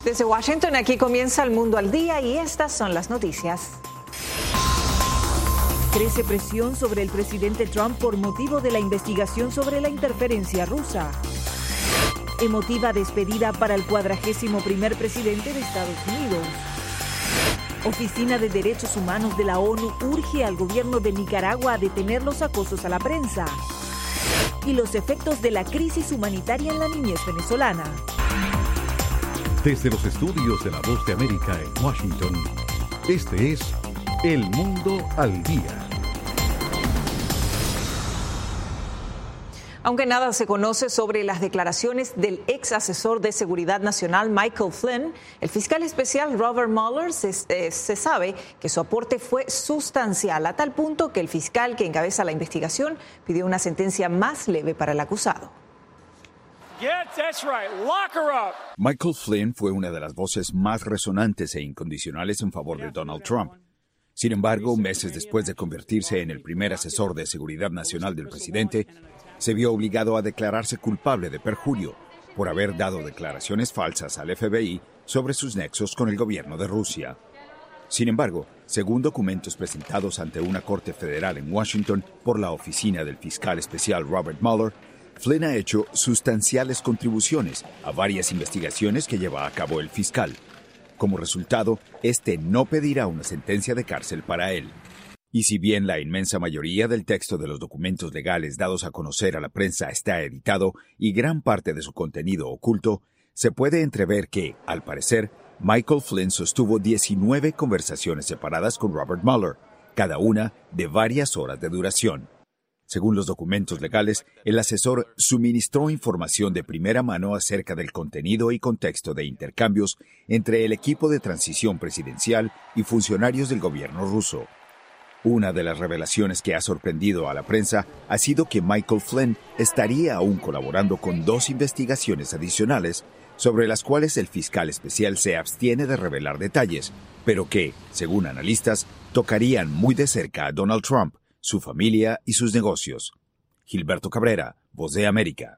Desde Washington, aquí comienza El Mundo al Día y estas son las noticias. Crece presión sobre el presidente Trump por motivo de la investigación sobre la interferencia rusa. Emotiva despedida para el 41º presidente de Estados Unidos. Oficina de Derechos Humanos de la ONU urge al gobierno de Nicaragua a detener los acosos a la prensa. Y los efectos de la crisis humanitaria en la niñez venezolana. Desde los estudios de La Voz de América en Washington, este es El Mundo al Día. Aunque nada se conoce sobre las declaraciones del ex asesor de Seguridad Nacional Michael Flynn, el fiscal especial Robert Mueller se sabe que su aporte fue sustancial, a tal punto que el fiscal que encabeza la investigación pidió una sentencia más leve para el acusado. Michael Flynn fue una de las voces más resonantes e incondicionales en favor de Donald Trump. Sin embargo, meses después de convertirse en el primer asesor de seguridad nacional del presidente, se vio obligado a declararse culpable de perjurio por haber dado declaraciones falsas al FBI sobre sus nexos con el gobierno de Rusia. Sin embargo, según documentos presentados ante una corte federal en Washington por la oficina del fiscal especial Robert Mueller, Flynn ha hecho sustanciales contribuciones a varias investigaciones que lleva a cabo el fiscal. Como resultado, este no pedirá una sentencia de cárcel para él. Y si bien la inmensa mayoría del texto de los documentos legales dados a conocer a la prensa está editado y gran parte de su contenido oculto, se puede entrever que, al parecer, Michael Flynn sostuvo 19 conversaciones separadas con Robert Mueller, cada una de varias horas de duración. Según los documentos legales, el asesor suministró información de primera mano acerca del contenido y contexto de intercambios entre el equipo de transición presidencial y funcionarios del gobierno ruso. Una de las revelaciones que ha sorprendido a la prensa ha sido que Michael Flynn estaría aún colaborando con 2 investigaciones adicionales sobre las cuales el fiscal especial se abstiene de revelar detalles, pero que, según analistas, tocarían muy de cerca a Donald Trump, su familia y sus negocios. Gilberto Cabrera, Voz de América.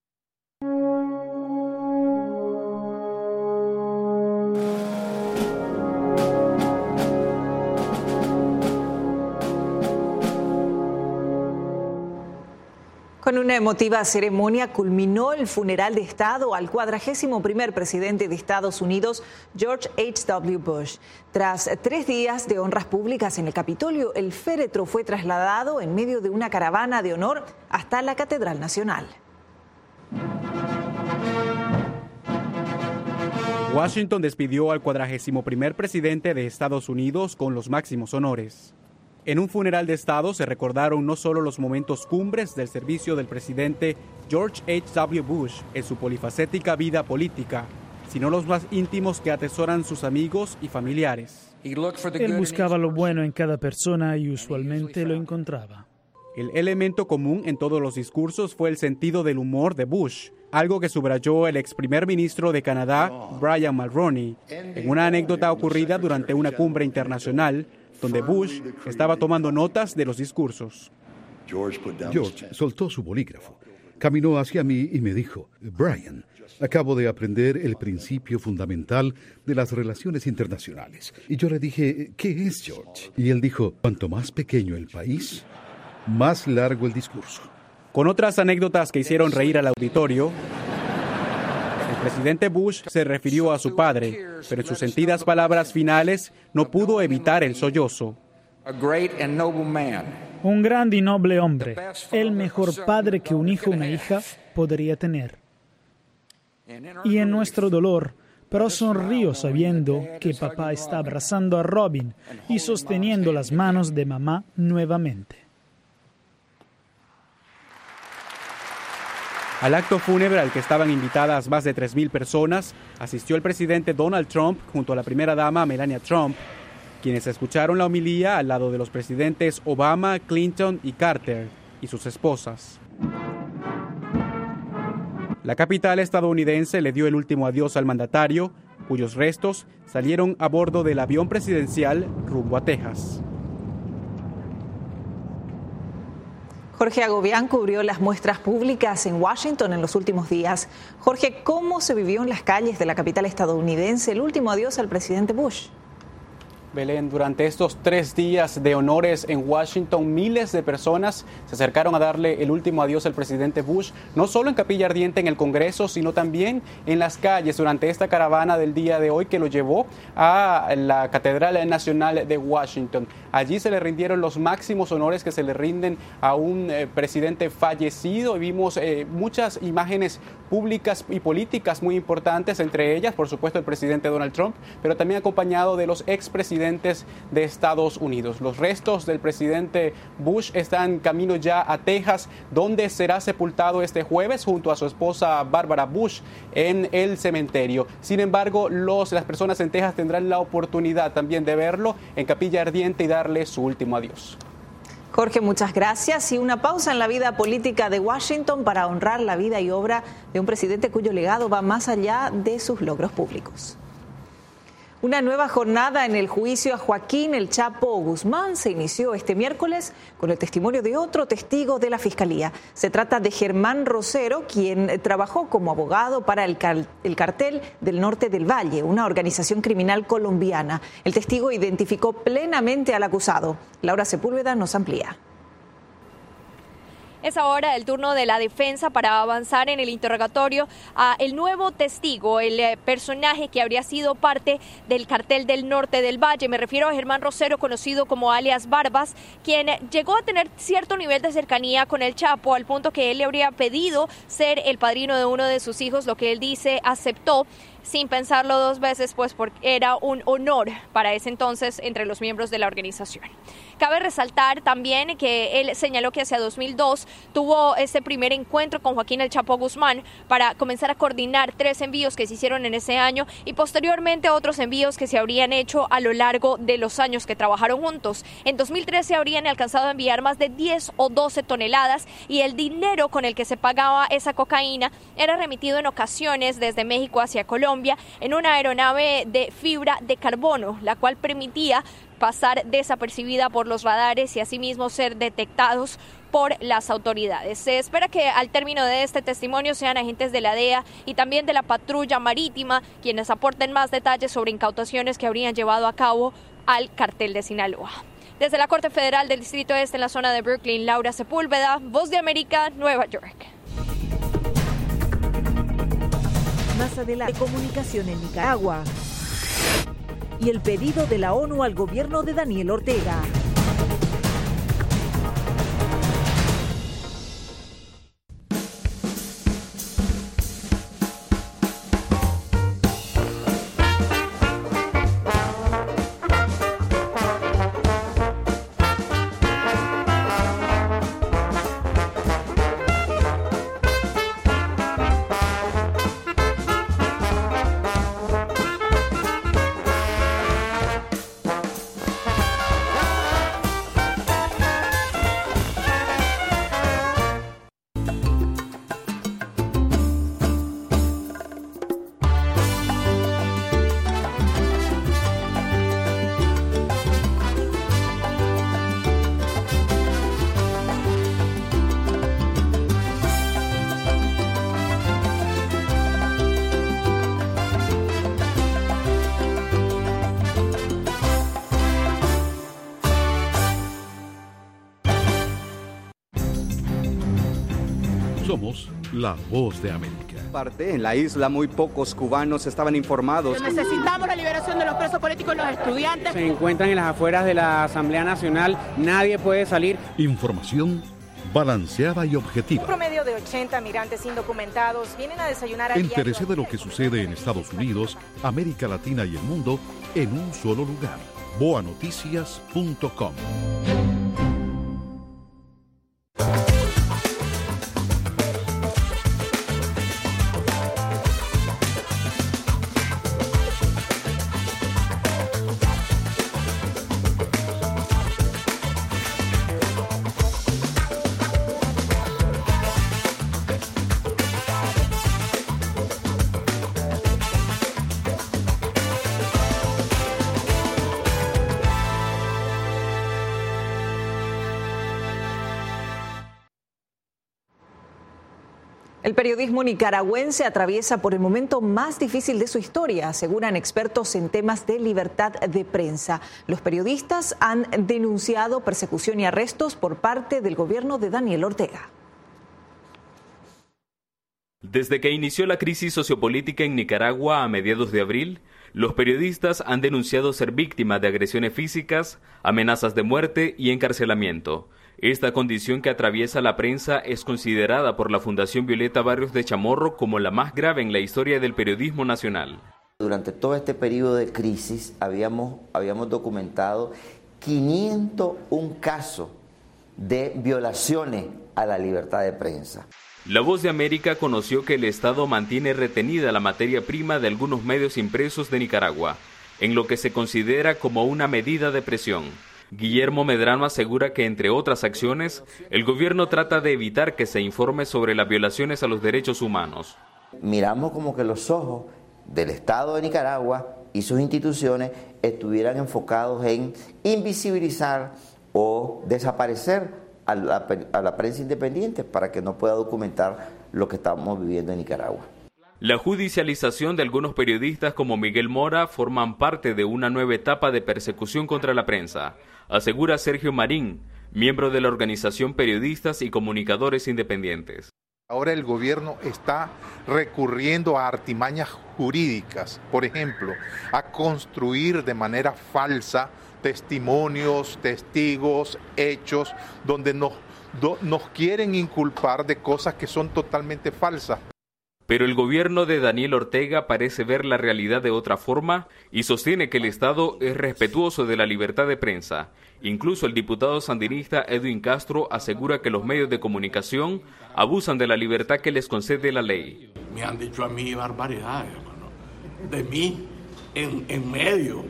Con una emotiva ceremonia culminó el funeral de Estado al 41º presidente de Estados Unidos, George H.W. Bush. Tras 3 días de honras públicas en el Capitolio, el féretro fue trasladado en medio de una caravana de honor hasta la Catedral Nacional. Washington despidió al 41º presidente de Estados Unidos con los máximos honores. En un funeral de Estado se recordaron no solo los momentos cumbres del servicio del presidente George H.W. Bush en su polifacética vida política, sino los más íntimos que atesoran sus amigos y familiares. Él buscaba lo bueno en cada persona y usualmente lo encontraba. El elemento común en todos los discursos fue el sentido del humor de Bush, algo que subrayó el ex primer ministro de Canadá, Brian Mulroney, en una anécdota ocurrida durante una cumbre internacional donde Bush estaba tomando notas de los discursos. George soltó su bolígrafo, caminó hacia mí y me dijo: Brian, acabo de aprender el principio fundamental de las relaciones internacionales. Y yo le dije: ¿qué es, George? Y él dijo: cuanto más pequeño el país, más largo el discurso. Con otras anécdotas que hicieron reír al auditorio, el presidente Bush se refirió a su padre, pero en sus sentidas palabras finales no pudo evitar el sollozo. Un grande y noble hombre, el mejor padre que un hijo o una hija podría tener. Y en nuestro dolor, pero sonrío sabiendo que papá está abrazando a Robin y sosteniendo las manos de mamá nuevamente. Al acto fúnebre al que estaban invitadas más de 3,000 personas, asistió el presidente Donald Trump junto a la primera dama Melania Trump, quienes escucharon la homilía al lado de los presidentes Obama, Clinton y Carter y sus esposas. La capital estadounidense le dio el último adiós al mandatario, cuyos restos salieron a bordo del avión presidencial rumbo a Texas. Jorge Agobián cubrió las muestras públicas en Washington en los últimos días. Jorge, ¿cómo se vivió en las calles de la capital estadounidense el último adiós al presidente Bush? Belén, durante estos 3 días de honores en Washington, miles de personas se acercaron a darle el último adiós al presidente Bush, no solo en Capilla Ardiente en el Congreso, sino también en las calles durante esta caravana del día de hoy que lo llevó a la Catedral Nacional de Washington. Allí se le rindieron los máximos honores que se le rinden a un presidente fallecido y vimos muchas imágenes públicas y políticas muy importantes, entre ellas, por supuesto, el presidente Donald Trump, pero también acompañado de los expresidentes de Estados Unidos. Los restos del presidente Bush están camino ya a Texas, donde será sepultado este jueves junto a su esposa Barbara Bush en el cementerio. Sin embargo, las personas en Texas tendrán la oportunidad también de verlo en Capilla Ardiente y darle su último adiós. Jorge, muchas gracias. Y una pausa en la vida política de Washington para honrar la vida y obra de un presidente cuyo legado va más allá de sus logros públicos. Una nueva jornada en el juicio a Joaquín El Chapo Guzmán se inició este miércoles con el testimonio de otro testigo de la Fiscalía. Se trata de Germán Rosero, quien trabajó como abogado para el Cartel del Norte del Valle, una organización criminal colombiana. El testigo identificó plenamente al acusado. Laura Sepúlveda nos amplía. Es ahora el turno de la defensa para avanzar en el interrogatorio a el nuevo testigo, el personaje que habría sido parte del Cartel del Norte del Valle. Me refiero a Germán Rosero, conocido como alias Barbas, quien llegó a tener cierto nivel de cercanía con el Chapo, al punto que él le habría pedido ser el padrino de uno de sus hijos, lo que él dice aceptó sin pensarlo 2 veces, pues porque era un honor para ese entonces entre los miembros de la organización. Cabe resaltar también que él señaló que hacia 2002 tuvo ese primer encuentro con Joaquín El Chapo Guzmán para comenzar a coordinar 3 envíos que se hicieron en ese año y posteriormente otros envíos que se habrían hecho a lo largo de los años que trabajaron juntos. En 2013 habrían alcanzado a enviar más de 10 o 12 toneladas y el dinero con el que se pagaba esa cocaína era remitido en ocasiones desde México hacia Colombia en una aeronave de fibra de carbono, la cual permitía pasar desapercibida por los radares y asimismo ser detectados por las autoridades. Se espera que al término de este testimonio sean agentes de la DEA y también de la patrulla marítima quienes aporten más detalles sobre incautaciones que habrían llevado a cabo al cartel de Sinaloa. Desde la Corte Federal del Distrito Este en la zona de Brooklyn, Laura Sepúlveda, Voz de América, Nueva York. Más adelante, comunicación en Nicaragua y el pedido de la ONU al gobierno de Daniel Ortega. Somos la Voz de América. En la isla muy pocos cubanos estaban informados. Necesitamos la liberación de los presos políticos y los estudiantes. Se encuentran en las afueras de la Asamblea Nacional, nadie puede salir. Información balanceada y objetiva. Un promedio de 80 migrantes indocumentados vienen a desayunar a diario. Entérese de lo que sucede en Estados Unidos, América Latina y el mundo en un solo lugar. boanoticias.com. El periodismo nicaragüense atraviesa por el momento más difícil de su historia, aseguran expertos en temas de libertad de prensa. Los periodistas han denunciado persecución y arrestos por parte del gobierno de Daniel Ortega. Desde que inició la crisis sociopolítica en Nicaragua a mediados de abril, los periodistas han denunciado ser víctimas de agresiones físicas, amenazas de muerte y encarcelamiento. Esta condición que atraviesa la prensa es considerada por la Fundación Violeta Barrios de Chamorro como la más grave en la historia del periodismo nacional. Durante todo este periodo de crisis habíamos documentado 501 casos de violaciones a la libertad de prensa. La Voz de América conoció que el Estado mantiene retenida la materia prima de algunos medios impresos de Nicaragua, en lo que se considera como una medida de presión. Guillermo Medrano asegura que, entre otras acciones, el gobierno trata de evitar que se informe sobre las violaciones a los derechos humanos. Miramos como que los ojos del Estado de Nicaragua y sus instituciones estuvieran enfocados en invisibilizar o desaparecer a la prensa independiente para que no pueda documentar lo que estamos viviendo en Nicaragua. La judicialización de algunos periodistas como Miguel Mora forman parte de una nueva etapa de persecución contra la prensa, asegura Sergio Marín, miembro de la organización Periodistas y Comunicadores Independientes. Ahora el gobierno está recurriendo a artimañas jurídicas, por ejemplo, a construir de manera falsa testimonios, testigos, hechos, donde nos quieren inculpar de cosas que son totalmente falsas. Pero el gobierno de Daniel Ortega parece ver la realidad de otra forma y sostiene que el Estado es respetuoso de la libertad de prensa. Incluso el diputado sandinista Edwin Castro asegura que los medios de comunicación abusan de la libertad que les concede la ley. Me han dicho a mí barbaridades, hermano. De mí, en medio,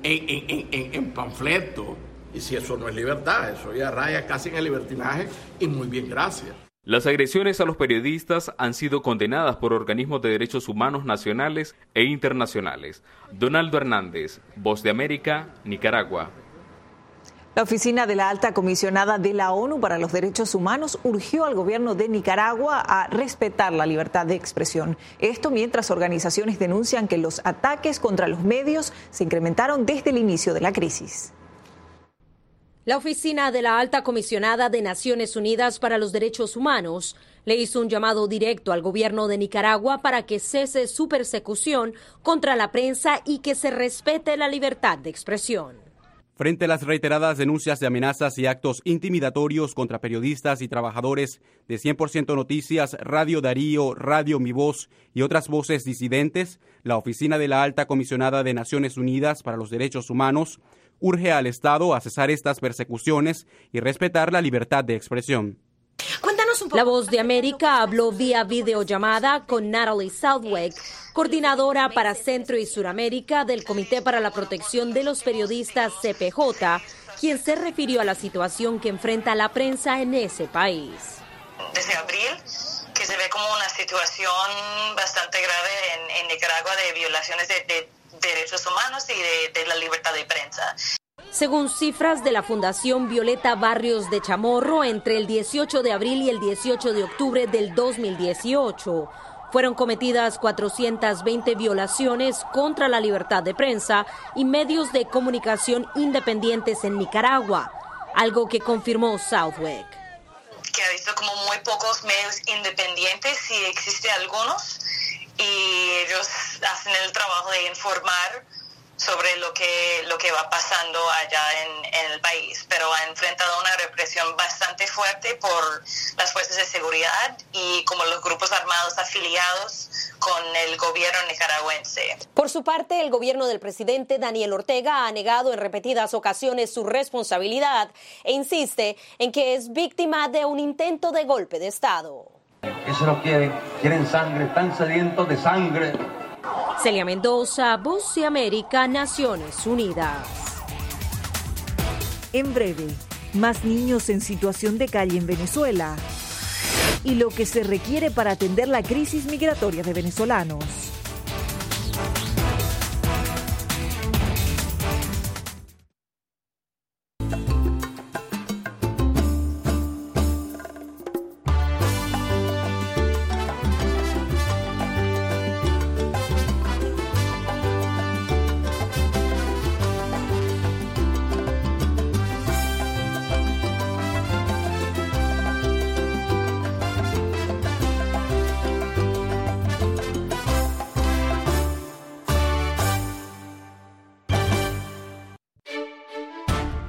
en panfleto. Y si eso no es libertad, eso ya raya casi en el libertinaje y muy bien, gracias. Las agresiones a los periodistas han sido condenadas por organismos de derechos humanos nacionales e internacionales. Donaldo Hernández, Voz de América, Nicaragua. La oficina de la Alta Comisionada de la ONU para los Derechos Humanos urgió al gobierno de Nicaragua a respetar la libertad de expresión. Esto mientras organizaciones denuncian que los ataques contra los medios se incrementaron desde el inicio de la crisis. La oficina de la Alta Comisionada de Naciones Unidas para los Derechos Humanos le hizo un llamado directo al gobierno de Nicaragua para que cese su persecución contra la prensa y que se respete la libertad de expresión. Frente a las reiteradas denuncias de amenazas y actos intimidatorios contra periodistas y trabajadores de 100% Noticias, Radio Darío, Radio Mi Voz y otras voces disidentes, la Oficina de la Alta Comisionada de Naciones Unidas para los Derechos Humanos urge al Estado a cesar estas persecuciones y respetar la libertad de expresión. La Voz de América habló vía videollamada con Natalie Southwick, coordinadora para Centro y Suramérica del Comité para la Protección de los Periodistas CPJ, quien se refirió a la situación que enfrenta la prensa en ese país. Desde abril, que se ve como una situación bastante grave en Nicaragua de violaciones de derechos humanos y de la libertad de prensa. Según cifras de la Fundación Violeta Barrios de Chamorro, entre el 18 de abril y el 18 de octubre del 2018, fueron cometidas 420 violaciones contra la libertad de prensa y medios de comunicación independientes en Nicaragua, algo que confirmó Southwick. Que ha visto como muy pocos medios independientes, si existe algunos, y ellos hacen el trabajo de informar sobre lo que va pasando allá en el país, pero ha enfrentado una represión bastante fuerte por las fuerzas de seguridad y como los grupos armados afiliados con el gobierno nicaragüense. Por su parte, el gobierno del presidente Daniel Ortega ha negado en repetidas ocasiones su responsabilidad e insiste en que es víctima de un intento de golpe de Estado. Eso no quieren sangre, están sedientos de sangre. Celia Mendoza, Voz de América, Naciones Unidas. En breve, más niños en situación de calle en Venezuela y lo que se requiere para atender la crisis migratoria de venezolanos.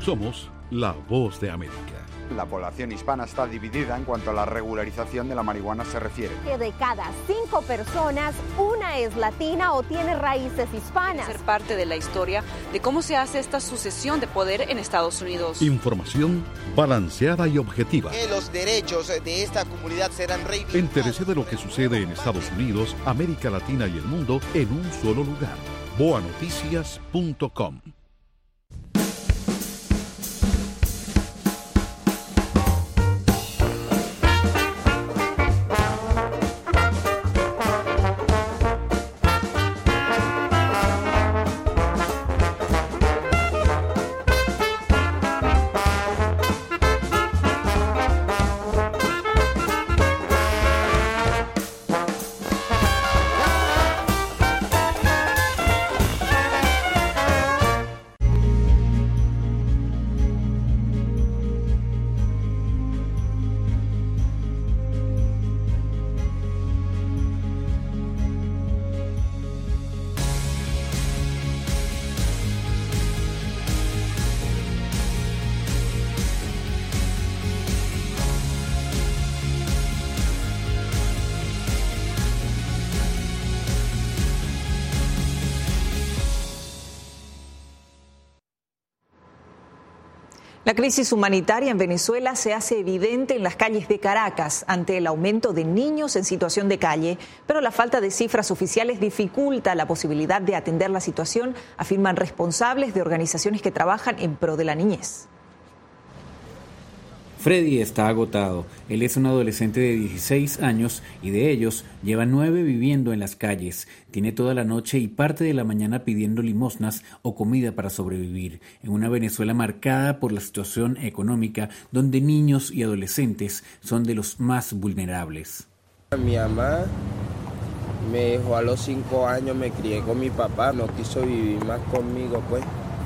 Somos la voz de América. La población hispana está dividida en cuanto a la regularización de la marihuana se refiere. Que de cada 5 personas, una es latina o tiene raíces hispanas. Ser parte de la historia de cómo se hace esta sucesión de poder en Estados Unidos. Información balanceada y objetiva. Que los derechos de esta comunidad serán reivindicados. Entérese de lo que sucede en Estados Unidos, América Latina y el mundo en un solo lugar. boanoticias.com. La crisis humanitaria en Venezuela se hace evidente en las calles de Caracas ante el aumento de niños en situación de calle, pero la falta de cifras oficiales dificulta la posibilidad de atender la situación, afirman responsables de organizaciones que trabajan en pro de la niñez. Freddy está agotado. Él es un adolescente de 16 años y de ellos lleva 9 viviendo en las calles. Tiene toda la noche y parte de la mañana pidiendo limosnas o comida para sobrevivir, en una Venezuela marcada por la situación económica donde niños y adolescentes son de los más vulnerables. Mi mamá me dejó a los 5 años, me crié con mi papá, no quiso vivir más conmigo pues,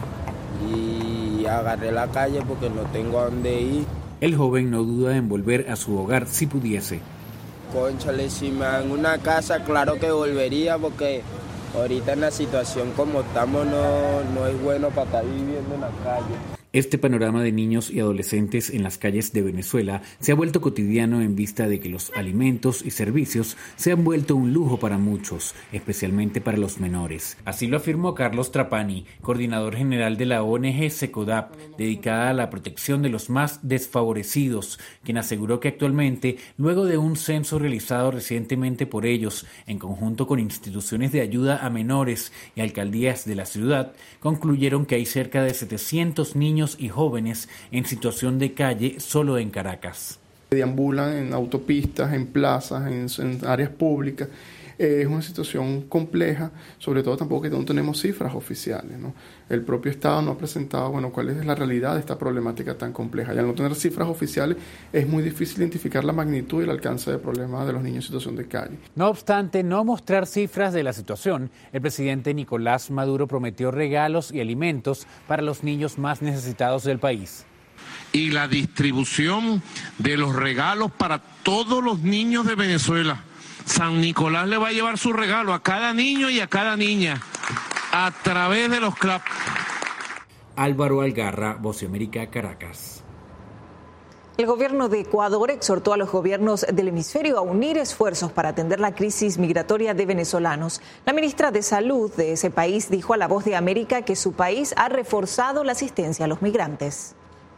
y agarré la calle porque no tengo a dónde ir. El joven no duda en volver a su hogar si pudiese. Cónchale, si me dan una casa, claro que volvería, porque ahorita en la situación como estamos no es bueno para estar viviendo en la calle. Este panorama de niños y adolescentes en las calles de Venezuela se ha vuelto cotidiano en vista de que los alimentos y servicios se han vuelto un lujo para muchos, especialmente para los menores. Así lo afirmó Carlos Trapani, coordinador general de la ONG SECODAP, dedicada a la protección de los más desfavorecidos, quien aseguró que actualmente, luego de un censo realizado recientemente por ellos, en conjunto con instituciones de ayuda a menores y alcaldías de la ciudad, concluyeron que hay cerca de 700 niños y jóvenes en situación de calle solo en Caracas. Deambulan en autopistas, en plazas, en áreas públicas. Es una situación compleja, sobre todo tampoco que no tenemos cifras oficiales, ¿no? El propio Estado no ha presentado, cuál es la realidad de esta problemática tan compleja. Y al no tener cifras oficiales es muy difícil identificar la magnitud y el alcance del problema de los niños en situación de calle. No obstante no mostrar cifras de la situación, el presidente Nicolás Maduro prometió regalos y alimentos para los niños más necesitados del país. Y la distribución de los regalos para todos los niños de Venezuela. San Nicolás le va a llevar su regalo a cada niño y a cada niña a través de los CLAP. Álvaro Algarra, Voz de América, Caracas. El gobierno de Ecuador exhortó a los gobiernos del hemisferio a unir esfuerzos para atender la crisis migratoria de venezolanos. La ministra de Salud de ese país dijo a La Voz de América que su país ha reforzado la asistencia a los migrantes.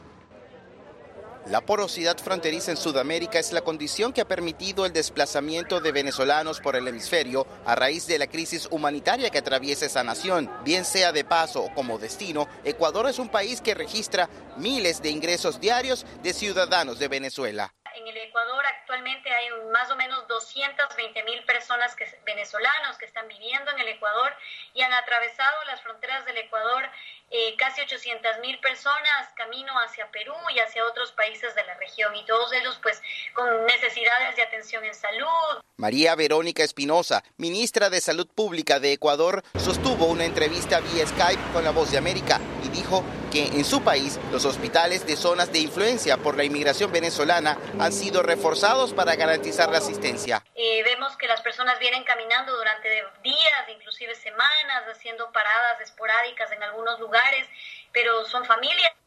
La porosidad fronteriza en Sudamérica es la condición que ha permitido el desplazamiento de venezolanos por el hemisferio a raíz de la crisis humanitaria que atraviesa esa nación. Bien sea de paso o como destino, Ecuador es un país que registra miles de ingresos diarios de ciudadanos de Venezuela. En el Ecuador actualmente hay más o menos 220,000 personas venezolanos que están viviendo en el Ecuador y han atravesado las fronteras del Ecuador casi 800,000 personas camino hacia Perú y hacia otros países de la región, y todos ellos pues con necesidades de atención en salud. María Verónica Espinosa, ministra de Salud Pública de Ecuador, sostuvo una entrevista vía Skype con La Voz de América y dijo que en su país los hospitales de zonas de influencia por la inmigración venezolana han sido reforzados para garantizar la asistencia. Vemos que las personas vienen caminando durante días, inclusive semanas, haciendo paradas esporádicas en algunos lugares, pero son familias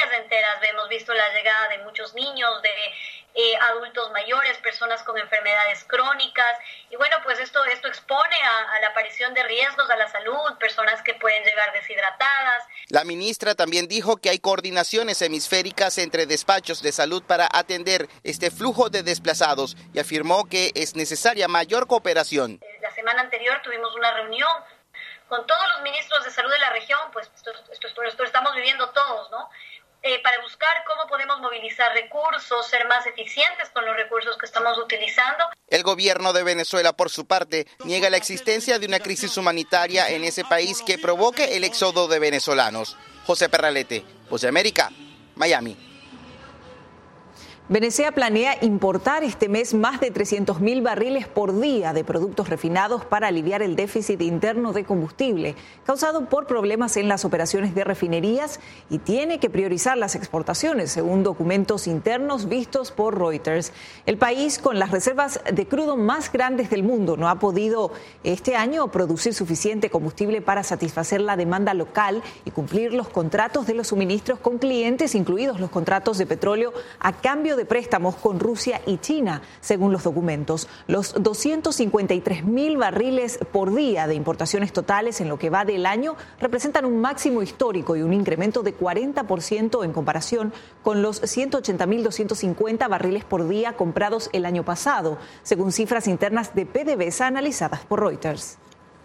enteras hemos visto la llegada de muchos niños, de adultos mayores, personas con enfermedades crónicas, y bueno, pues esto expone a la aparición de riesgos a la salud, personas que pueden llegar deshidratadas. La ministra también dijo que hay coordinaciones hemisféricas entre despachos de salud para atender este flujo de desplazados y afirmó que es necesaria mayor cooperación. La semana anterior tuvimos una reunión con todos los ministros de salud de la región, pues esto estamos viviendo todos, ¿no? Para buscar cómo podemos movilizar recursos, ser más eficientes con los recursos que estamos utilizando. El gobierno de Venezuela, por su parte, niega la existencia de una crisis humanitaria en ese país que provoque el éxodo de venezolanos. José Perralete, Voz de América, Miami. Venezuela planea importar este mes más de 300.000 barriles por día de productos refinados para aliviar el déficit interno de combustible causado por problemas en las operaciones de refinerías y tiene que priorizar las exportaciones, según documentos internos vistos por Reuters. El país, con las reservas de crudo más grandes del mundo, no ha podido este año producir suficiente combustible para satisfacer la demanda local y cumplir los contratos de los suministros con clientes, incluidos los contratos de petróleo a cambio de préstamos con Rusia y China, según los documentos. Los 253.000 barriles por día de importaciones totales en lo que va del año representan un máximo histórico y un incremento de 40% en comparación con los 180.250 barriles por día comprados el año pasado, según cifras internas de PDVSA analizadas por Reuters.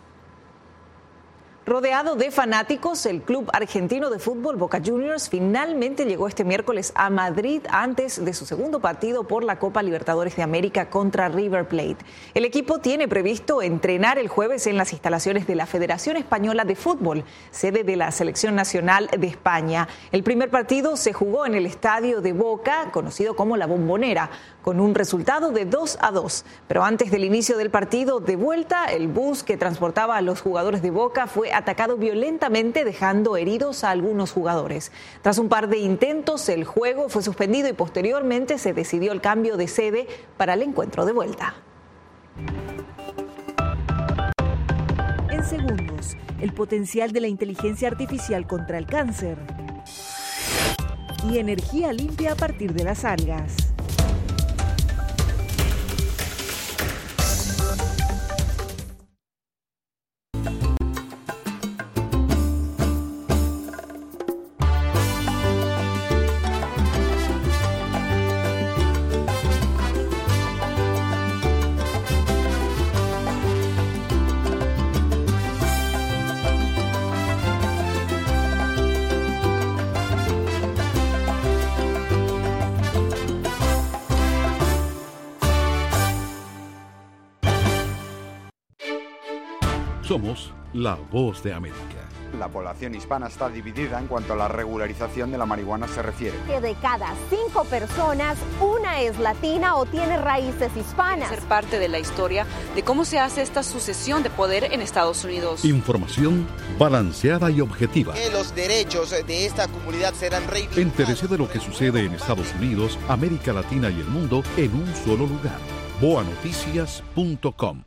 Rodeado de fanáticos, el club argentino de fútbol Boca Juniors finalmente llegó este miércoles a Madrid antes de su segundo partido por la Copa Libertadores de América contra River Plate. El equipo tiene previsto entrenar el jueves en las instalaciones de la Federación Española de Fútbol, sede de la Selección Nacional de España. El primer partido se jugó en el estadio de Boca, conocido como La Bombonera, con un resultado de 2-2. Pero antes del inicio del partido de vuelta, el bus que transportaba a los jugadores de Boca fue atacado violentamente, dejando heridos a algunos jugadores. Tras un par de intentos, el juego fue suspendido y posteriormente se decidió el cambio de sede para el encuentro de vuelta. En segundos, el potencial de la inteligencia artificial contra el cáncer y energía limpia a partir de las algas. Somos la Voz de América. La población hispana está dividida en cuanto a la regularización de la marihuana se refiere. Que de cada 5 personas, una es latina o tiene raíces hispanas. Ser parte de la historia de cómo se hace esta sucesión de poder en Estados Unidos. Información balanceada y objetiva. Que los derechos de esta comunidad serán reivindicados. Entérese de lo que sucede en Estados Unidos, América Latina y el mundo en un solo lugar. boanoticias.com.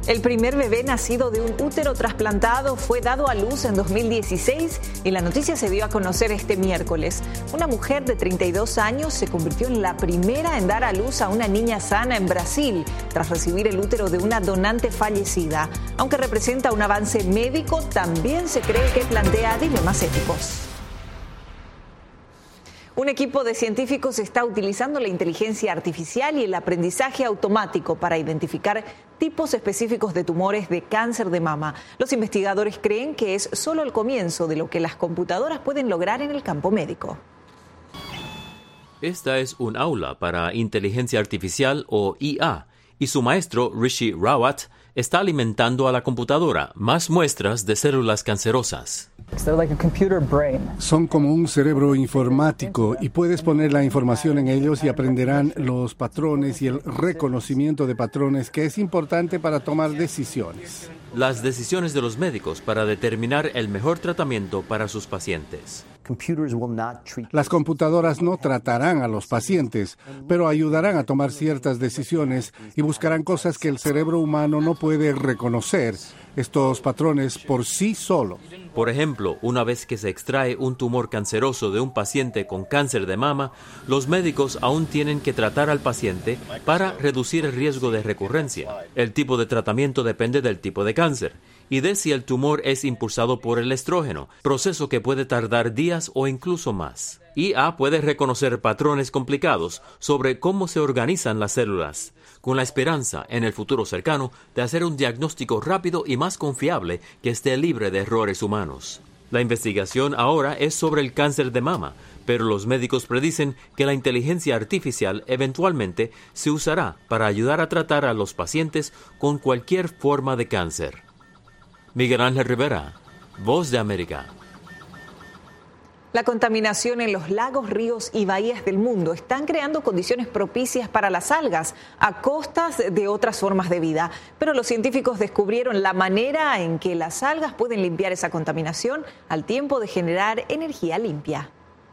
El primer bebé nacido de un útero trasplantado fue dado a luz en 2016 y la noticia se dio a conocer este miércoles. Una mujer de 32 años se convirtió en la primera en dar a luz a una niña sana en Brasil tras recibir el útero de una donante fallecida. Aunque representa un avance médico, también se cree que plantea dilemas éticos. Un equipo de científicos está utilizando la inteligencia artificial y el aprendizaje automático para identificar tipos específicos de tumores de cáncer de mama. Los investigadores creen que es solo el comienzo de lo que las computadoras pueden lograr en el campo médico. Esta es un aula para inteligencia artificial o IA, y su maestro, Rishi Rawat, está alimentando a la computadora más muestras de células cancerosas. Son como un cerebro informático y puedes poner la información en ellos y aprenderán los patrones y el reconocimiento de patrones, que es importante para tomar decisiones. Las decisiones de los médicos para determinar el mejor tratamiento para sus pacientes. Las computadoras no tratarán a los pacientes, pero ayudarán a tomar ciertas decisiones y buscarán cosas que el cerebro humano no puede reconocer, estos patrones por sí solo. Por ejemplo, una vez que se extrae un tumor canceroso de un paciente con cáncer de mama, los médicos aún tienen que tratar al paciente para reducir el riesgo de recurrencia. El tipo de tratamiento depende del tipo de cáncer y de si el tumor es impulsado por el estrógeno, proceso que puede tardar días o incluso más. IA puede reconocer patrones complicados sobre cómo se organizan las células, con la esperanza, en el futuro cercano, de hacer un diagnóstico rápido y más confiable que esté libre de errores humanos. La investigación ahora es sobre el cáncer de mama, pero los médicos predicen que la inteligencia artificial eventualmente se usará para ayudar a tratar a los pacientes con cualquier forma de cáncer. Miguel Ángel Rivera, Voz de América. La contaminación en los lagos, ríos y bahías del mundo están creando condiciones propicias para las algas a costas de otras formas de vida. Pero los científicos descubrieron la manera en que las algas pueden limpiar esa contaminación al tiempo de generar energía limpia.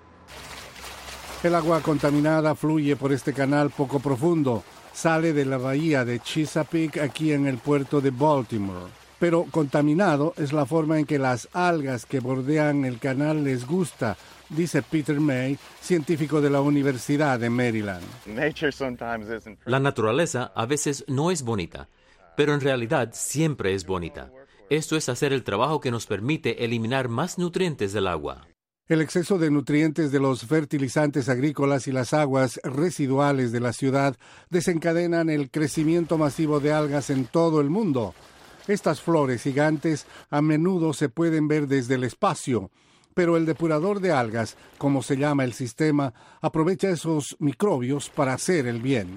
El agua contaminada fluye por este canal poco profundo. Sale de la bahía de Chesapeake aquí en el puerto de Baltimore. Pero contaminado es la forma en que las algas que bordean el canal les gusta, dice Peter May, científico de la Universidad de Maryland. La naturaleza a veces no es bonita, pero en realidad siempre es bonita. Esto es hacer el trabajo que nos permite eliminar más nutrientes del agua. El exceso de nutrientes de los fertilizantes agrícolas y las aguas residuales de la ciudad desencadenan el crecimiento masivo de algas en todo el mundo. Estas flores gigantes a menudo se pueden ver desde el espacio, pero el depurador de algas, como se llama el sistema, aprovecha esos microbios para hacer el bien.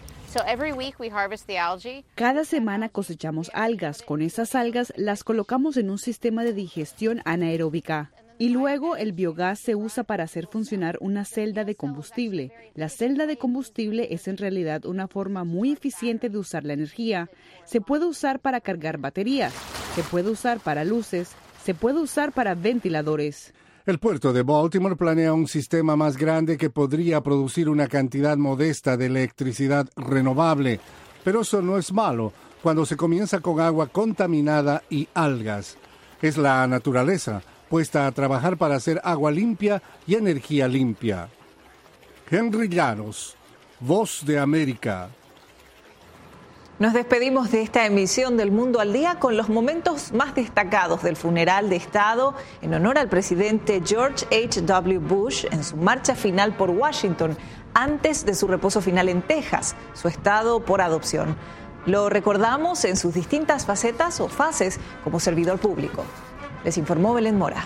Cada semana cosechamos algas. Con esas algas las colocamos en un sistema de digestión anaeróbica. Y luego el biogás se usa para hacer funcionar una celda de combustible. La celda de combustible es en realidad una forma muy eficiente de usar la energía. Se puede usar para cargar baterías, se puede usar para luces, se puede usar para ventiladores. El puerto de Baltimore planea un sistema más grande que podría producir una cantidad modesta de electricidad renovable. Pero eso no es malo cuando se comienza con agua contaminada y algas. Es la naturaleza puesta a trabajar para hacer agua limpia y energía limpia. Henry Llanos, Voz de América. Nos despedimos de esta emisión del Mundo al Día con los momentos más destacados del funeral de Estado en honor al presidente George H.W. Bush en su marcha final por Washington, antes de su reposo final en Texas, su estado por adopción. Lo recordamos en sus distintas facetas o fases como servidor público. Les informó Belén Mora.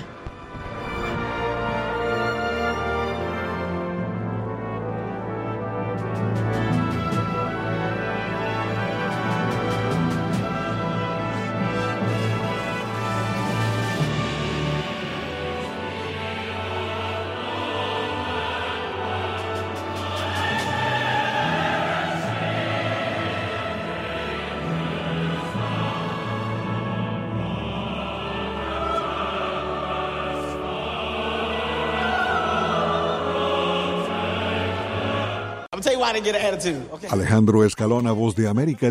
Alejandro Escalona, Voz de América.